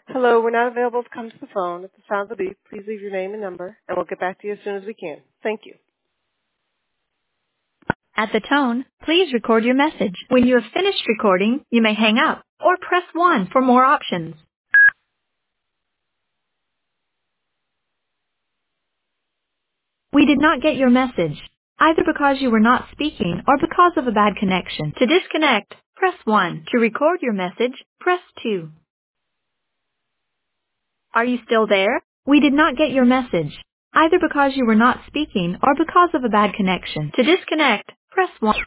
Hello, we're not available to come to the phone. At the sound of the beep, please leave your name and number, and we'll get back to you as soon as we can. Thank you. At the tone, please record your message. When you have finished recording, you may hang up or press 1 for more options. We did not get your message, either because you were not speaking or because of a bad connection. To disconnect, press 1. To record your message, press 2. Are you still there? We did not get your message, either because you were not speaking or because of a bad connection. To disconnect, press 1.